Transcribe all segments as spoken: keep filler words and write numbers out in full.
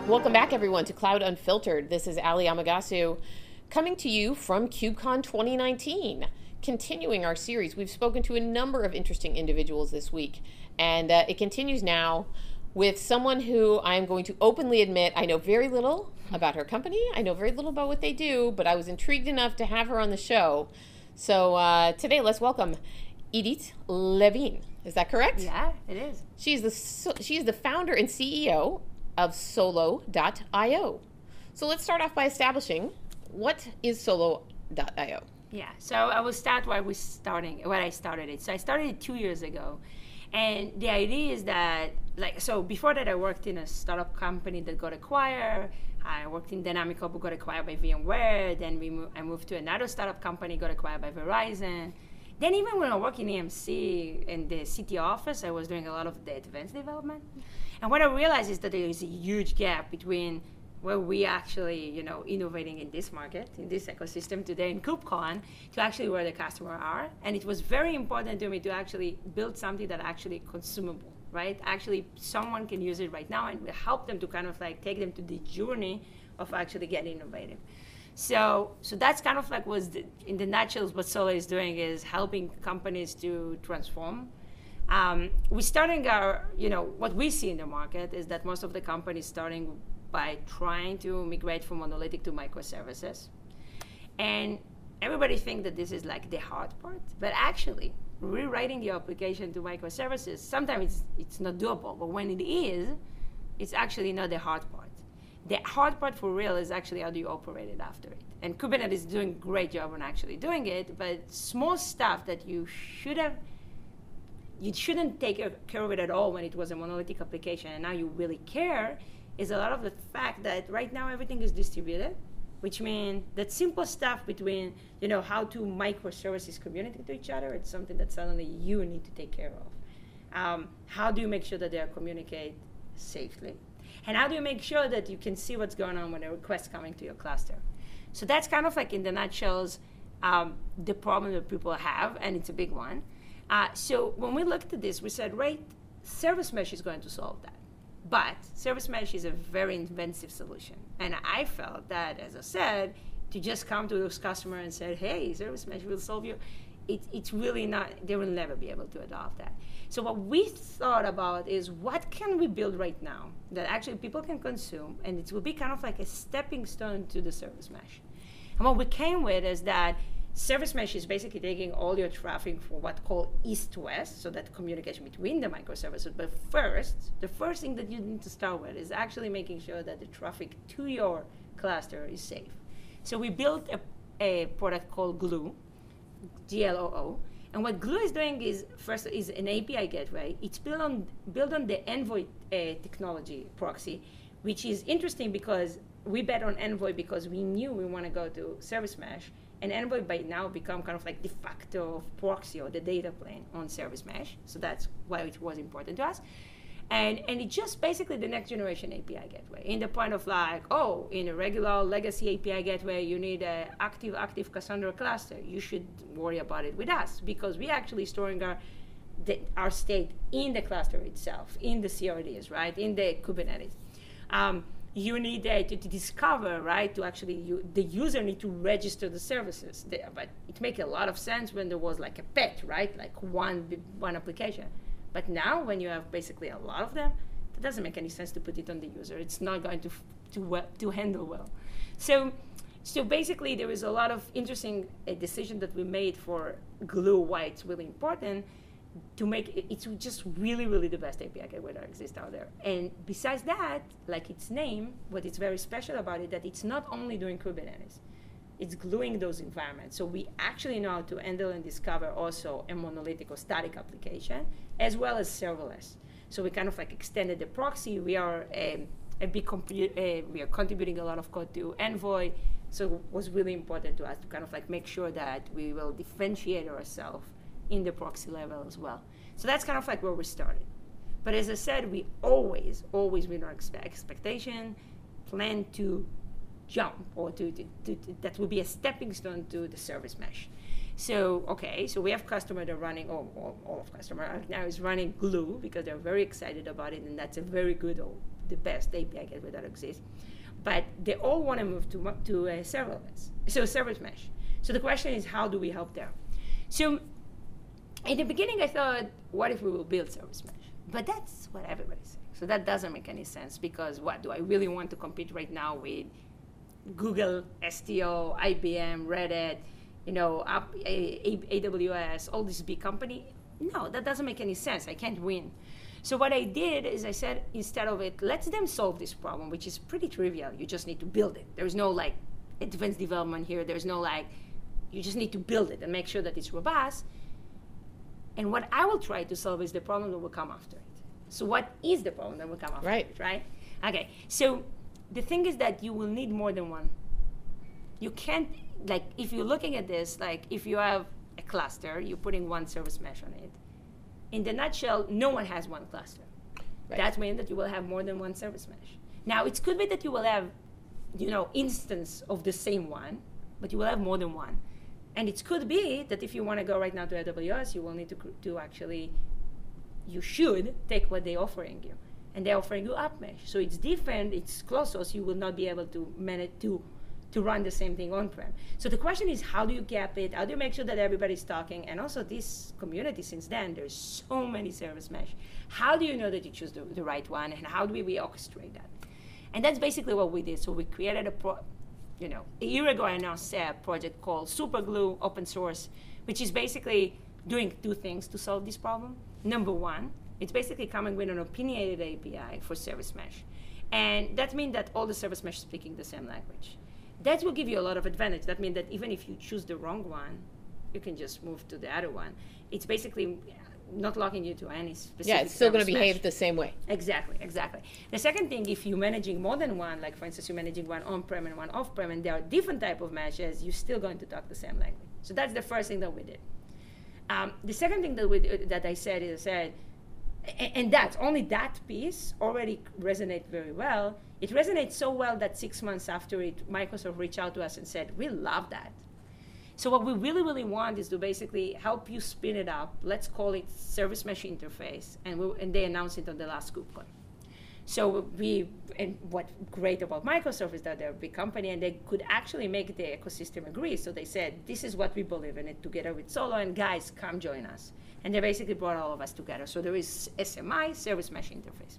Welcome back, everyone, to Cloud Unfiltered. This is Ali Amagasu coming to you from KubeCon twenty nineteen. Continuing our series, we've spoken to a number of interesting individuals this week, and uh, it continues now with someone who I'm going to openly admit I know very little about her company. I know very little about what they do, but I was intrigued enough to have her on the show. So uh, today, let's welcome Idit Levin. Is that correct? Yeah, it is. She's the she's the founder and C E O of Solo dot io. So let's start off by establishing what is Solo dot io. Yeah, so I will start where we starting, where I started it. So I started it two years ago, and the idea is that, like, so before that I worked in a startup company that got acquired. I worked in Dynamic Hub, got acquired by VMware. Then we mo- I moved to another startup company, got acquired by Verizon. Then even when I worked in E M C in the city office, I was doing a lot of the advanced development. And what I realized is that there is a huge gap between where we actually, you know, innovating in this market, in this ecosystem today in KubeCon, to actually where the customer are. And it was very important to me to actually build something that actually consumable, right? Actually, someone can use it right now and help them to kind of like take them to the journey of actually getting innovative. So, so that's kind of like was the, in the nutshell what Solo is doing is helping companies to transform. Um, we're starting our, you know, what we see in the market is that most of the companies starting by trying to migrate from monolithic to microservices. And everybody thinks that this is like the hard part, but actually rewriting the application to microservices, sometimes it's, it's not doable, but when it is, it's actually not the hard part. The hard part for real is actually how do you operate it after it. And Kubernetes is doing a great job on actually doing it, but small stuff that you should have, you shouldn't take care of it at all when it was a monolithic application, and now you really care, is a lot of the fact that right now everything is distributed, which means that simple stuff between, you know, how to microservices communicate to each other, it's something that suddenly you need to take care of. Um, how do you make sure that they communicate safely? And how do you make sure that you can see what's going on when a request is coming to your cluster? So that's kind of like in the nutshells um, the problem that people have, and it's a big one. Uh, so when we looked at this, we said, right, Service Mesh is going to solve that. But Service Mesh is a very inventive solution. And I felt that, as I said, to just come to those customers and say, hey, Service Mesh will solve you, it, it's really not, they will never be able to adopt that. So what we thought about is what can we build right now that actually people can consume, and it will be kind of like a stepping stone to the Service Mesh. And what we came with is that Service Mesh is basically taking all your traffic for what called east-west, so that communication between the microservices. But first, the first thing that you need to start with is actually making sure that the traffic to your cluster is safe. So we built a, a product called Glue, G L O O. And what Glue is doing is, first, is an A P I gateway. It's built on, built on the Envoy uh, technology proxy, which is interesting because we bet on Envoy because we knew we want to go to Service Mesh. And Envoy by now become kind of like de facto proxy or the data plane on Service Mesh. So that's why it was important to us. And and it's just basically the next generation A P I gateway. In the point of like, oh, in a regular legacy A P I gateway, you need an active, active Cassandra cluster. You should worry about it with us because we actually storing our the, our state in the cluster itself, in the C R Ds, right, in the Kubernetes. Um, you need uh, to, to discover, right, to actually, you, the user need to register the services there. But it makes a lot of sense when there was like a pet, right, like one, one application. But now when you have basically a lot of them, it doesn't make any sense to put it on the user. It's not going to, to, well, to handle well. So, so basically there is a lot of interesting uh, decision that we made for Glue, why it's really important, to make it, it's just really, really the best A P I gateway that exists out there. And besides that, like its name, what is very special about it, that it's not only doing Kubernetes, it's gluing those environments. So we actually know how to handle and discover also a monolithic or static application, as well as serverless. So we kind of like extended the proxy. We are a, a big, compu- uh, we are contributing a lot of code to Envoy. So it was really important to us to kind of like make sure that we will differentiate ourselves in the proxy level as well. So that's kind of like where we started. But as I said, we always, always with our expe- expectation, plan to jump, or to, to, to, to, that will be a stepping stone to the Service Mesh. So, okay, so we have customer that are running, oh, all, all of customer right now is running Glue because they're very excited about it, and that's a very good, the best A P I gateway that exists. But they all want to move to, to a serverless, so service mesh. So the question is, how do we help there? So in the beginning, I thought, what if we will build service mesh? But that's what everybody's saying. So that doesn't make any sense, because what, do I really want to compete right now with Google, S T O, I B M, Red Hat, you know, A W S, all these big companies? No, that doesn't make any sense. I can't win. So what I did is I said, instead of it, let them solve this problem, which is pretty trivial. You just need to build it. There's no like advanced development here. There's no like, you just need to build it and make sure that it's robust. And what I will try to solve is the problem that will come after it. So what is the problem that will come after right. it, right? Okay, so the thing is that you will need more than one. You can't, like, if you're looking at this, like, if you have a cluster, you're putting one service mesh on it. In the nutshell, no one has one cluster. Right. That means that you will have more than one service mesh. Now, it could be that you will have, you know, instance of the same one, but you will have more than one. And it could be that if you want to go right now to A W S, you will need to, to actually, you should take what they're offering you. And they're offering you UpMesh. So it's different, it's close, so you will not be able to manage to, to run the same thing on-prem. So the question is, how do you cap it? How do you make sure that everybody's talking? And also this community, since then, there's so many service mesh. How do you know that you choose the, the right one? And how do we, we orchestrate that? And that's basically what we did. So we created a pro, you know, a year ago I announced a project called Superglue open source, which is basically doing two things to solve this problem. Number one, it's basically coming with an opinionated A P I for service mesh. And that means that all the service mesh speaking the same language. That will give you a lot of advantage. That means that even if you choose the wrong one, you can just move to the other one. It's basically not locking you to any specific. Yeah, it's still going to mesh. behave the same way. Exactly, exactly. The second thing, if you're managing more than one, like for instance, you're managing one on-prem and one off-prem, and there are different type of meshes, you're still going to talk the same language. So that's the first thing that we did. Um, the second thing that we that I said is I said, and, and that's only that piece already resonates very well. It resonates so well that six months after it, Microsoft reached out to us and said, we love that. So what we really, really want is to basically help you spin it up. Let's call it Service Mesh Interface. And, we, and they announced it on the last KubeCon. So we, and what's great about Microsoft is that they're a big company and they could actually make the ecosystem agree. So they said, this is what we believe in it together with Solo, and guys, come join us. And they basically brought all of us together. So there is S M I, Service Mesh Interface.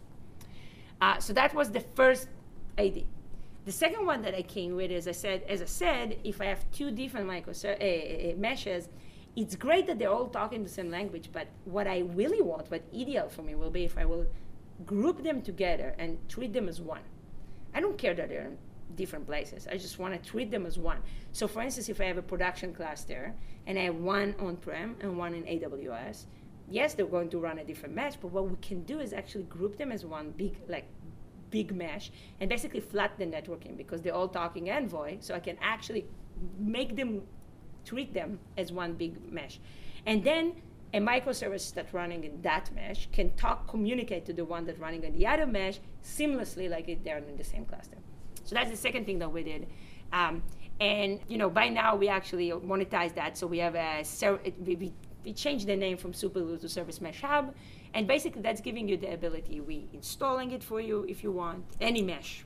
Uh, so that was the first idea. The second one that I came with is I said, as I said, if I have two different micro uh, uh, meshes, it's great that they're all talking the same language, but what I really want, what ideal for me will be if I will group them together and treat them as one. I don't care that they're in different places. I just want to treat them as one. So for instance, if I have a production cluster and I have one on-prem and one in A W S, yes, they're going to run a different mesh, but what we can do is actually group them as one big, like, big mesh and basically flatten the networking because they're all talking Envoy, so I can actually make them, treat them as one big mesh. And then a microservice that's running in that mesh can talk, communicate to the one that's running in the other mesh seamlessly like if they're in the same cluster. So that's the second thing that we did. Um, and you know, by now we actually monetize that, so we have a, we, we, we changed the name from Superglue to Service Mesh Hub. And basically, that's giving you the ability. We installing it for you if you want, any mesh.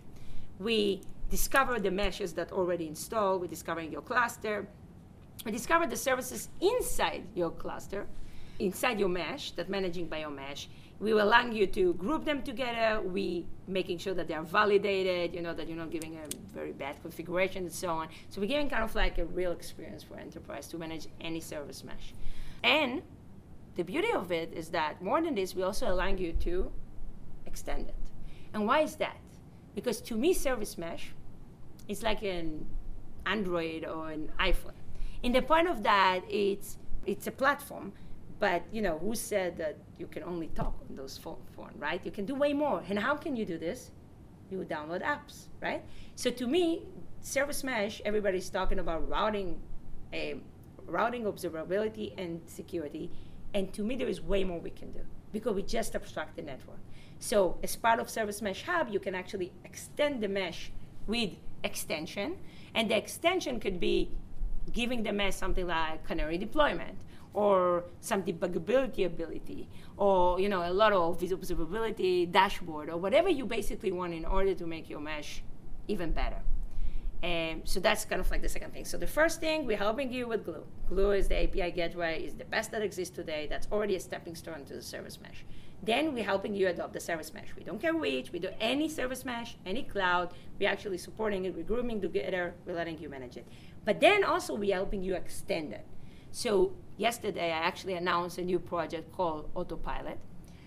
We discover the meshes that already installed. We discover your cluster. We discover the services inside your cluster, inside your mesh, that managing by your mesh. We will allow you to group them together. We making sure that they are validated, you know, that you're not giving a very bad configuration and so on. So we're giving kind of like a real experience for enterprise to manage any service mesh. And the beauty of it is that more than this, we also allow you to extend it. And why is that? Because to me, service mesh is like an Android or an iPhone. In the point of that, it's it's a platform, but you know, who said that you can only talk on those phone, phone, right? You can do way more. And how can you do this? You would download apps, right? So to me, service mesh, everybody's talking about routing, a routing observability and security. And to me, there is way more we can do because we just abstract the network. So as part of Service Mesh Hub, you can actually extend the mesh with extension. And the extension could be giving the mesh something like canary deployment or some debuggability ability, or you know a lot of observability dashboard, or whatever you basically want in order to make your mesh even better. And so that's kind of like the second thing. So the first thing, we're helping you with Glue. Glue is the A P I gateway, is the best that exists today. That's already a stepping stone to the service mesh. Then we're helping you adopt the service mesh. We don't care which, we do any service mesh, any cloud. We're actually supporting it, we're grooming together, we're letting you manage it. But then also we're helping you extend it. So yesterday I actually announced a new project called Autopilot.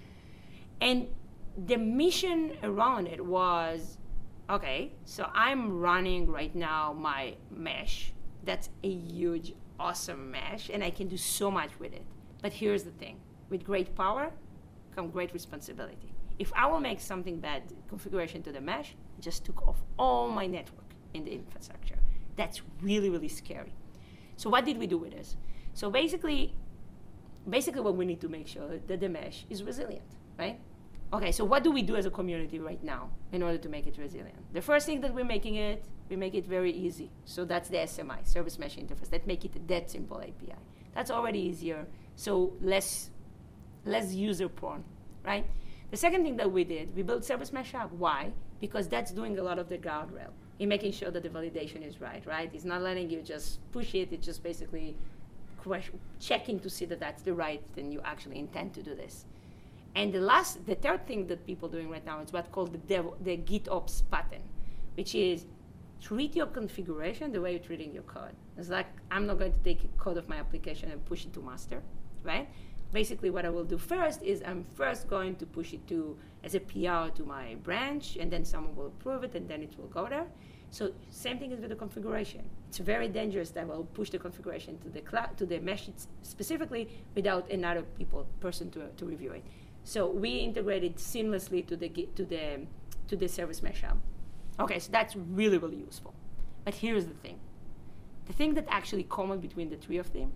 And the mission around it was, okay, so I'm running right now my mesh. That's a huge, awesome mesh, and I can do so much with it. But here's the thing. With great power comes great responsibility. If I will make something bad configuration to the mesh, I just took off all my network in the infrastructure. That's really, really scary. So what did we do with this? So basically, basically what we need to make sure that the mesh is resilient, right? Okay, so what do we do as a community right now in order to make it resilient? The first thing that we're making it, we make it very easy. So that's the S M I, Service Mesh Interface. That make it a that simple A P I. That's already easier, so less, less user prone, right? The second thing that we did, we built Service Mesh Hub. Why? Because that's doing a lot of the guardrail in making sure that the validation is right, right? It's not letting you just push it, it's just basically question, checking to see that that's the right thing you actually intend to do this. And the last, the third thing that people are doing right now is what's called the, dev, the GitOps pattern, which is treat your configuration the way you're treating your code. It's like, I'm not going to take a code of my application and push it to master, right? Basically, what I will do first is I'm first going to push it to, as a P R to my branch, and then someone will approve it, and then it will go there. So same thing is with the configuration. It's very dangerous that I will push the configuration to the cloud, to the mesh specifically without another people, person to, to review it. So we integrated seamlessly to the to the to the Service Mesh Hub. Okay, so that's really, really useful. But here's the thing. The thing that actually common between the three of them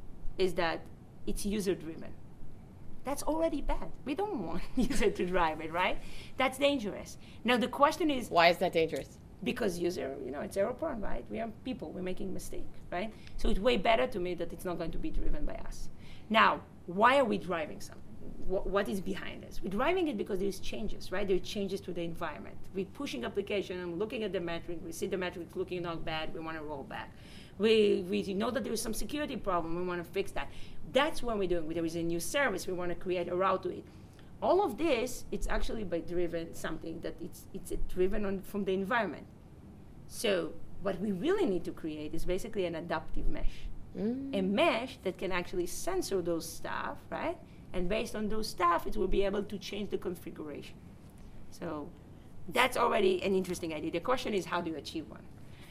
is that it's user-driven. That's already bad. We don't want user to drive it, right? That's dangerous. Now the question is, why is that dangerous? Because user, you know, it's error prone, right? We are people, we're making mistake, right? So it's way better to me that it's not going to be driven by us. Now, why are we driving something? What, what is behind this? We're driving it because there's changes, right? There are changes to the environment. We're pushing application and looking at the metric. We see the metric looking not bad. We want to roll back. We, we know that there is some security problem. We want to fix that. That's what we're doing. There is a new service. We want to create a route to it. All of this, it's actually by driven something that it's, it's driven on from the environment. So what we really need to create is basically an adaptive mesh. Mm. A mesh that can actually sensor those stuff, right? And based on those stuff, it will be able to change the configuration. So that's already an interesting idea. The question is, how do you achieve one?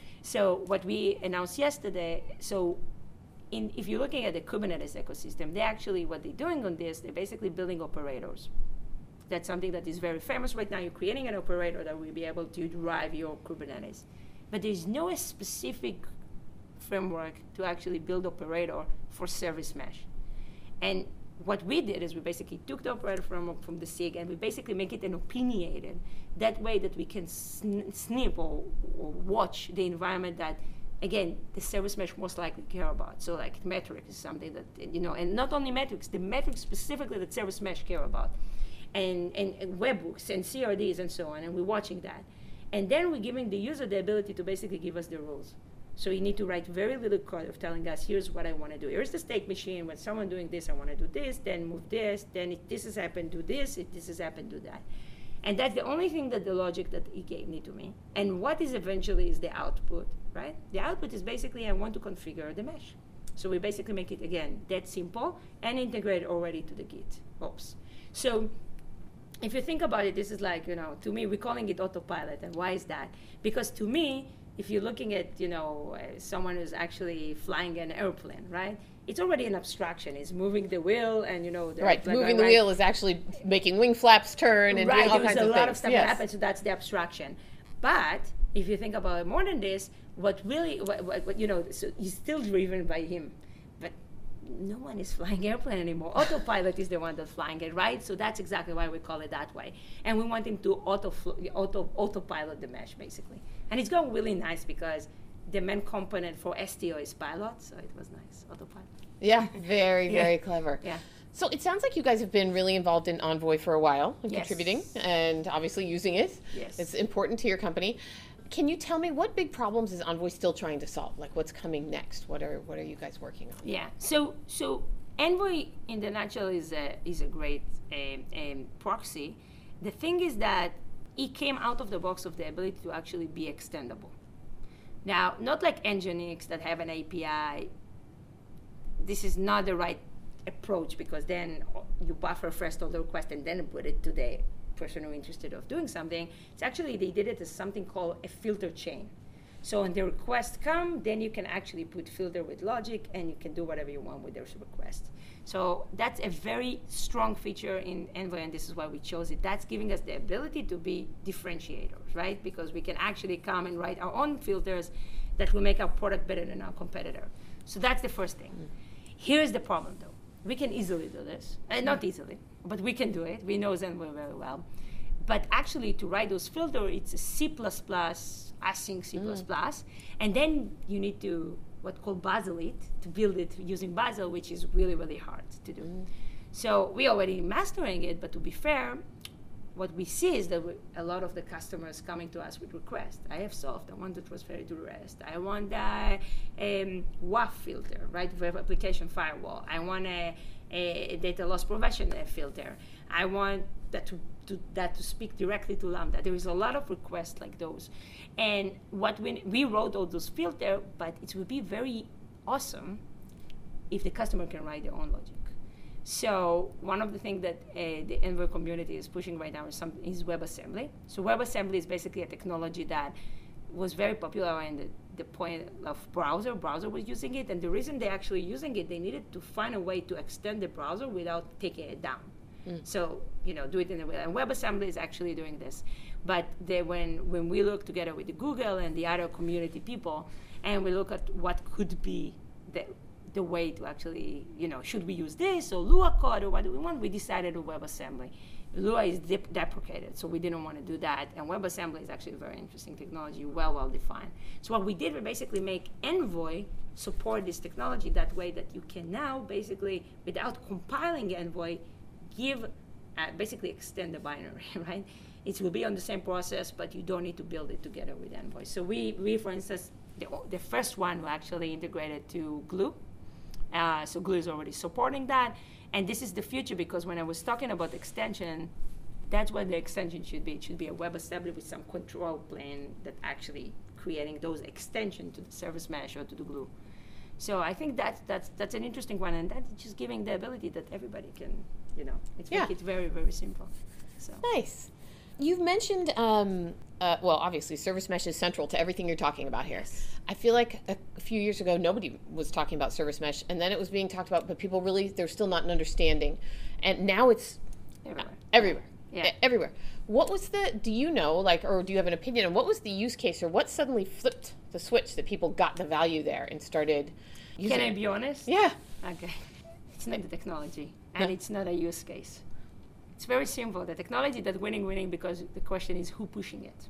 So what we announced yesterday, so in, if you're looking at the Kubernetes ecosystem, they actually, what they're doing on this, they're basically building operators. That's something that is very famous right now. You're creating an operator that will be able to drive your Kubernetes. But there's no specific framework to actually build operator for service mesh. And what we did is we basically took the operator framework from the S I G and we basically make it an opinionated. That way that we can sn snip or, or watch the environment that, again, the service mesh most likely care about. So like metrics is something that, you know, and not only metrics, the metrics specifically that service mesh care about. And, and, and webhooks and C R Ds and so on, and we're watching that. And then we're giving the user the ability to basically give us the rules. So you need to write very little code of telling us, here's what I want to do. Here's the state machine. When someone doing this, I want to do this, then move this, then if this has happened, do this, if this has happened, do that. And that's the only thing that the logic that he gave me to me. And what is eventually is the output, right? The output is basically I want to configure the mesh. So we basically make it, again, that simple and integrate already to the Git ops. So if you think about it, this is like, you know, to me, we're calling it autopilot. And why is that? Because to me, if you're looking at, you know, uh, someone who's actually flying an airplane, right? It's already an abstraction. It's moving the wheel and, you know. The right, moving the right. wheel is actually making wing flaps turn and right, doing all kinds of things. Right, there's a lot of stuff yes. that happens, so that's the abstraction. But if you think about it more than this, what really, what, what, what, you know, so he's still driven by him. But no one is flying airplane anymore. Autopilot is the one that's flying it, right? So that's exactly why we call it that way. And we want him to auto, auto, autopilot the mesh, basically. And it's going really nice because the main component for S T O is pilot, so it was nice, autopilot. Yeah, very, Yeah. very clever. Yeah. So it sounds like you guys have been really involved in Envoy for a while, and Yes. contributing, and obviously using it. Yes. It's important to your company. Can you tell me what big problems is Envoy still trying to solve? Like what's coming next? What are what are you guys working on? Yeah. So so Envoy in the nutshell is a is a great um, um, proxy. The thing is that it came out of the box of the ability to actually be extendable. Now, not like Nginx that have an A P I. This is not the right approach because then you buffer first all the request and then put it to the person who's interested of doing something. It's actually, they did it as something called a filter chain. So when the request come, then you can actually put filter with logic and you can do whatever you want with those requests. So that's a very strong feature in Envoy, and this is why we chose it. That's giving us the ability to be differentiators, right? Because we can actually come and write our own filters that will make our product better than our competitor. So that's the first thing. Mm. Here's the problem, though. We can easily do this. Uh, not easily, but we can do it. We know Envoy very well. But actually, to write those filters, it's a C plus plus, async C plus plus, and then you need to what called Bazel it to build it using Bazel, which is really, really hard to do. Mm. So we're already mastering it, but to be fair, what we see is that we, a lot of the customers coming to us with requests. I have soft, I want to transfer it to REST. I want the um, W A F filter, right, web application firewall. I want a, a data loss prevention filter. I want that to, to that to speak directly to Lambda. There is a lot of requests like those. And what we, we wrote all those filters, but it would be very awesome if the customer can write their own logic. So one of the things that uh, the Envoy community is pushing right now is, some, is WebAssembly. So WebAssembly is basically a technology that was very popular in the, the point of browser. Browser was using it, and the reason they're actually using it, they needed to find a way to extend the browser without taking it down. Mm. So, you know, do it in a way. And WebAssembly is actually doing this. But they, when, when we look together with the Google and the other community people, and we look at what could be the the way to actually, you know, should we use this or Lua code or what do we want? We decided on WebAssembly. Lua is dep- deprecated, so we didn't want to do that. And WebAssembly is actually a very interesting technology, well, well defined. So what we did, we basically make Envoy support this technology that way that you can now basically, without compiling Envoy, give, uh, basically extend the binary, right? It will be on the same process, but you don't need to build it together with Envoy. So we, we for instance, the, the first one we actually integrated to Glue. Uh, so Glue is already supporting that. And this is the future because when I was talking about extension, that's what the extension should be. It should be a WebAssembly with some control plane that actually creating those extensions to the service mesh or to the Glue. So I think that's, that's, that's an interesting one. And that's just giving the ability that everybody can, you know, it's yeah. make it very, very simple. So. Nice. You've mentioned, um, uh, well, obviously, Service Mesh is central to everything you're talking about here. Yes. I feel like a, a few years ago, nobody was talking about Service Mesh, and then it was being talked about, but people really, there's still not an understanding. And now it's everywhere. Everywhere. Yeah. E- everywhere. What was the, do you know, like, or do you have an opinion on what was the use case, or what suddenly flipped the switch that people got the value there and started using Can I it? be honest? Yeah. Okay. It's not the technology, and No. it's not a use case. It's very simple. The technology that's winning, winning, because the question is who pushing it.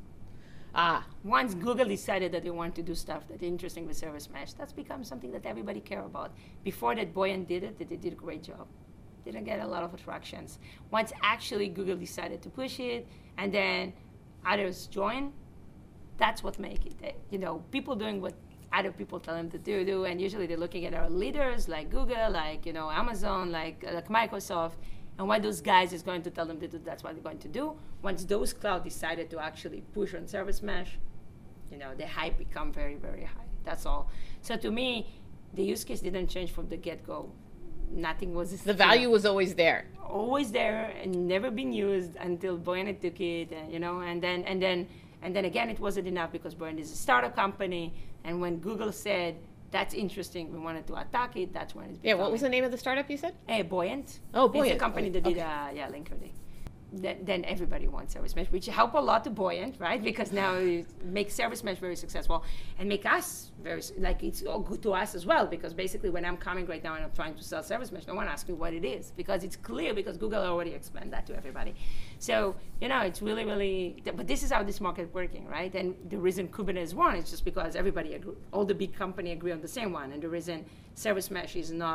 Ah. Once Google decided that they want to do stuff that's interesting with Service Mesh, that's become something that everybody care about. Before that, Buoyant did it, they did a great job. Didn't get a lot of attractions. Once actually Google decided to push it, and then others join, that's what make it. You know, people doing what other people tell them to do, do, and usually they're looking at our leaders like Google, like, you know, Amazon, like, like Microsoft, and what those guys is going to tell them to do, that's what they're going to do. Once those clouds decided to actually push on Service Mesh, you know, the hype become very, very high. That's all. So to me, the use case didn't change from the get-go. Nothing was... The value was always there. Always there and never been used until Buoyant took it, and, you know, and then, and then, and then again, it wasn't enough because Buoyant is a startup company, and when Google said, that's interesting, we wanted to attack it, that's when it's Yeah, what was the name of the startup you said? Uh, Buoyant. Oh, Buoyant. It's a company that did, okay. uh, yeah, Linkerd. Then, then everybody wants Service Mesh, which help a lot to Buoyant, right? Because now it makes Service Mesh very successful and make us very, like, it's all good to us as well, because basically when I'm coming right now and I'm trying to sell Service Mesh, no one asks me what it is, because it's clear, because Google already explained that to everybody. So, you know, it's really, really, but this is how this market is working, right? And the reason Kubernetes won is just because everybody, agree, all the big company agree on the same one, and the reason Service Mesh is not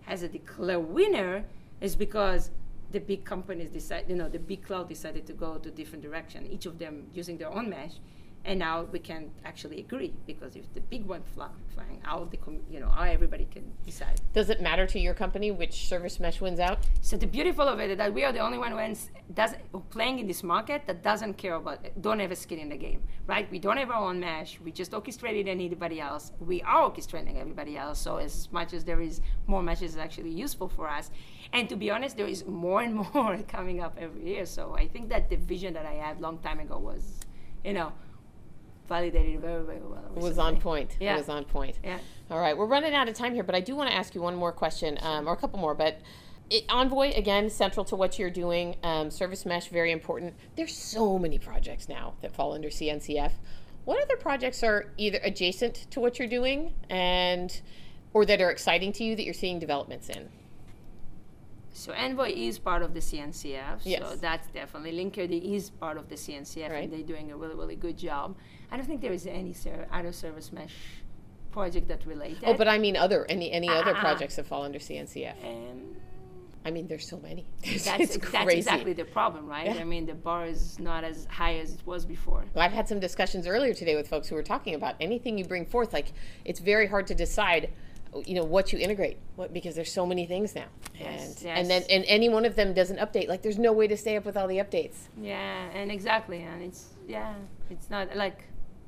as a declare winner is because the big companies decide, you know, the big cloud decided to go to different direction, each of them using their own mesh. And now we can actually agree, because if the big one fly, flying out, the com- you know, how everybody can decide. Does it matter to your company which service mesh wins out? So the beautiful of it is that we are the only one who ends, doesn't, playing in this market that doesn't care about it, don't have a skin in the game, right? We don't have our own mesh. We just orchestrate it and anybody else. We are orchestrating everybody else. So as much as there is more meshes is actually useful for us. And to be honest, there is more and more coming up every year. So I think that the vision that I had long time ago was, you know, validated very, very well. It was on point. Yeah. It was on point. Yeah. All right, we're running out of time here, but I do want to ask you one more question, um, or a couple more. But it, Envoy, again, central to what you're doing. Um, Service Mesh, very important. There's so many projects now that fall under C N C F. What other projects are either adjacent to what you're doing, and or that are exciting to you that you're seeing developments in? So Envoy is part of the C N C F, yes. So that's definitely. Linkerd is part of the C N C F, right. And they're doing a really, really good job. I don't think there is any ser- other service mesh project that related. Oh, but I mean other, any any uh, other uh, projects that fall under C N C F. Um, I mean, there's so many. that's, it's crazy. That's exactly the problem, right? Yeah. I mean, the bar is not as high as it was before. Well, I've had some discussions earlier today with folks who were talking about anything you bring forth. Like, it's very hard to decide, you know, what you integrate, what, because there's so many things now. Yes, and yes. and then and any one of them doesn't update. Like, there's no way to stay up with all the updates. Yeah, and exactly, and it's yeah, it's not like.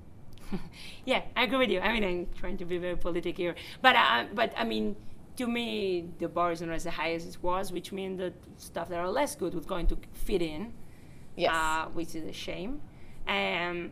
Yeah, I agree with you. I mean, I'm trying to be very politic here, but uh, but I mean, to me, the bar is not as high as it was, which means that stuff that are less good was going to fit in. Yes. Uh, which is a shame. Um,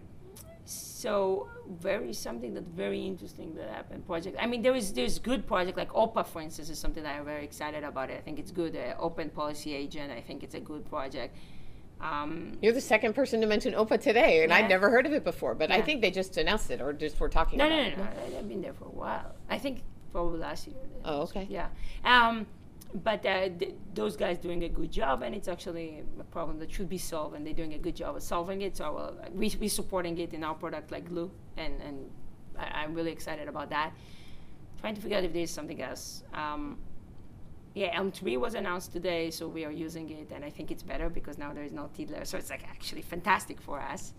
so very something that's very interesting that happened. Project. I mean, there is there's good project like O P A, for instance, is something that I'm very excited about. It. I think it's good. Uh, Open Policy Agent. I think it's a good project. Um, You're the second person to mention O P A today, and yeah. I'd never heard of it before. But I Yeah. think they just announced it, or just were talking no, about no, it. no, no, no. I've been there for a while. I think probably last year. Oh, okay. Yeah. Um, but uh, th- those guys doing a good job, and it's actually a problem that should be solved, and they're doing a good job of solving it. So well, we we supporting it in our product like Glue, and and I, I'm really excited about that. Trying to figure out if there's something else. Um, yeah, Elm three was announced today, so we are using it, and I think it's better because now there is no Tiddler, so it's like actually fantastic for us.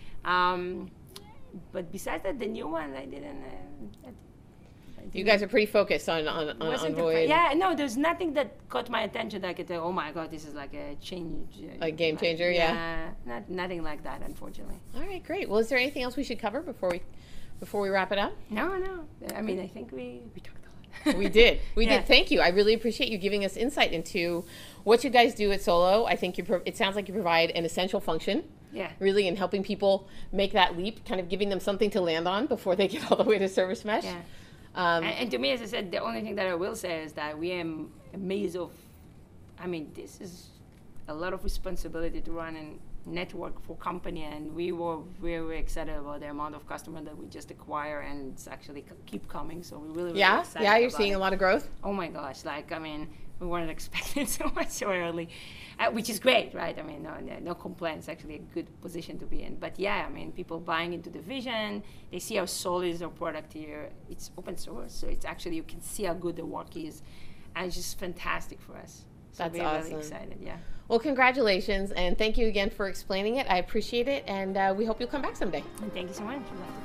Um, but besides that, the new one I didn't. Uh, I You guys are pretty focused on on, on wasn't the Envoy. fir- and- yeah, no, there's nothing that caught my attention that I could say, oh my god, this is like a change. uh, A game like- changer, yeah. Yeah, not, nothing like that, unfortunately. All right, great. Well, is there anything else we should cover before we before we wrap it up? No, no. I mean, I think we, we talked a lot. We did. We Yeah. did. Thank you. I really appreciate you giving us insight into what you guys do at Solo. I think you. Pro- it sounds like you provide an essential function. Yeah. Really, in helping people make that leap, kind of giving them something to land on before they get all the way to Service Mesh. Yeah. Um, and, and to me, as I said, the only thing that I will say is that we am amazed of, I mean, this is a lot of responsibility to run a network for company, and we were very, very excited about the amount of customer that we just acquire, and it's actually c- keep coming, so we're really, really yeah, excited yeah, you're about seeing it. a lot of growth. Oh my gosh, like, I mean, we weren't expecting so much so early, uh, which is great, right? I mean, no, no, no complaints, actually a good position to be in. But yeah, I mean, people buying into the vision, they see how solid is our product here. It's open source, so it's actually, you can see how good the work is, and it's just fantastic for us. So That's we're awesome. really excited, yeah. Well, congratulations, and thank you again for explaining it. I appreciate it, and uh, we hope you'll come back someday. And thank you so much.